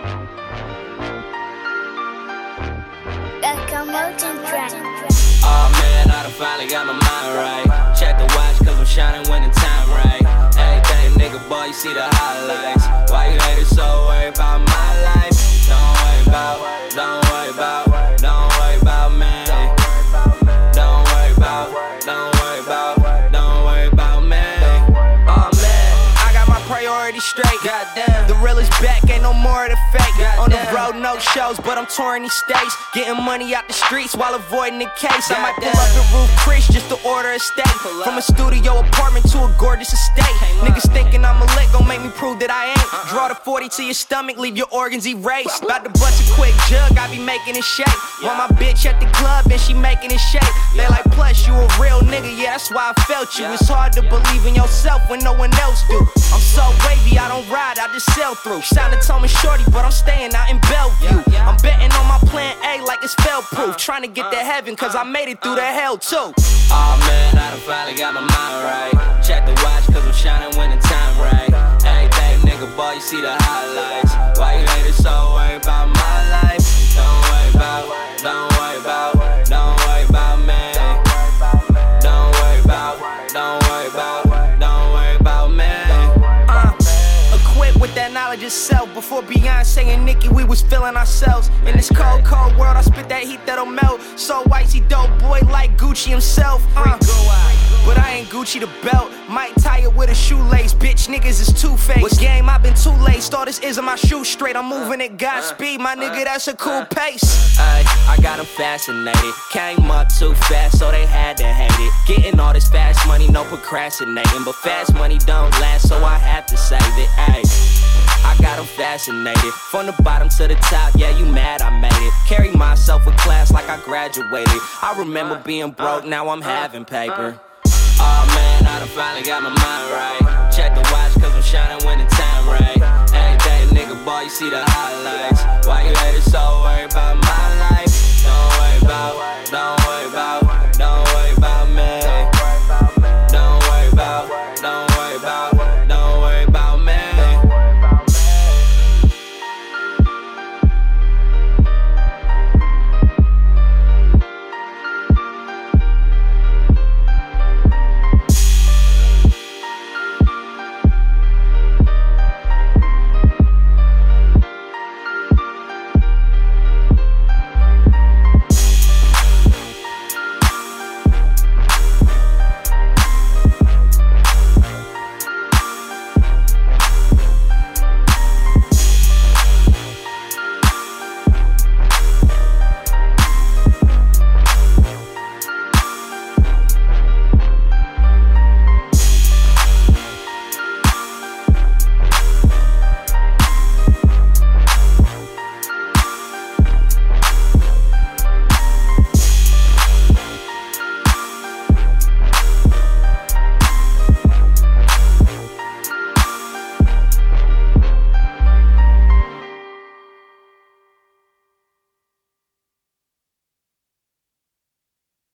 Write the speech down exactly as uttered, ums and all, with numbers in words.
Oh man, I done finally got my mind right. Check the watch cause I'm shining when the time right. Everything nigga boy, you see the highlights. Why you haters so worried about my life? Don't worry about, don't worry about, don't worry about me. Don't worry about, don't worry about, don't worry about me. Oh man, I got my priorities straight. Goddamn, the real is back, ain't no more of the fake. Goddamn. On the road, no shows, but I'm touring these states, getting money out the streets while avoiding the case. Goddamn. I might pull up the roof Chris just to order a steak. From a studio apartment to a gorgeous estate. Niggas thinking I'm a lick, gon' make me prove that I ain't. Uh-uh. Draw the forty to your stomach, leave your organs erased. About to bust a quick jug, I be making it shake. Want my bitch at the club and she making it shake. They like, plus you a real nigga, yeah, that's why I felt you. It's hard to believe in yourself when no one else do. I'm so wavy, I don't ride, I just sail through. Sounded told me shorty, but I'm staying out in Bellevue. I'm betting on my plan A like it's fail proof. Trying to get to heaven cause I made it through the hell too. Oh man, I done finally got my mind right. Check the watch cause I'm shining when the time right. Everything nigga boy, you see the highlights. Why you haters so worried about my life? Don't worry about, don't worry about, don't worry about me. Don't worry about, don't worry about, don't worry about me. Uh, equipped with that knowledge itself. Before Beyonce and Nicki, we was feeling ourselves. In this cold, cold world, I spit that heat that'll melt. So whitey dope boy like Gucci himself. Uh, but I ain't Gucci the belt. Might tie it with a shoelace. Bitch, niggas is two-faced. With game, I've been too late. All this is on my shoe straight. I'm moving at Godspeed, my nigga, that's a cool pace. Ay, I got them fascinated. Came up too fast, so they had to hate it. Getting all this fast money, no procrastinating. But fast money don't last, so I have to save it. Ay, I got them fascinated. From the bottom to the top, yeah, you mad I made it. Carry myself with class like I graduated. I remember being broke, now I'm having paper. Oh man, I done finally got my mind right. Check the watch cause I'm shining when the time right. Everything nigga boy, you see the highlights. Why you haters so worried about my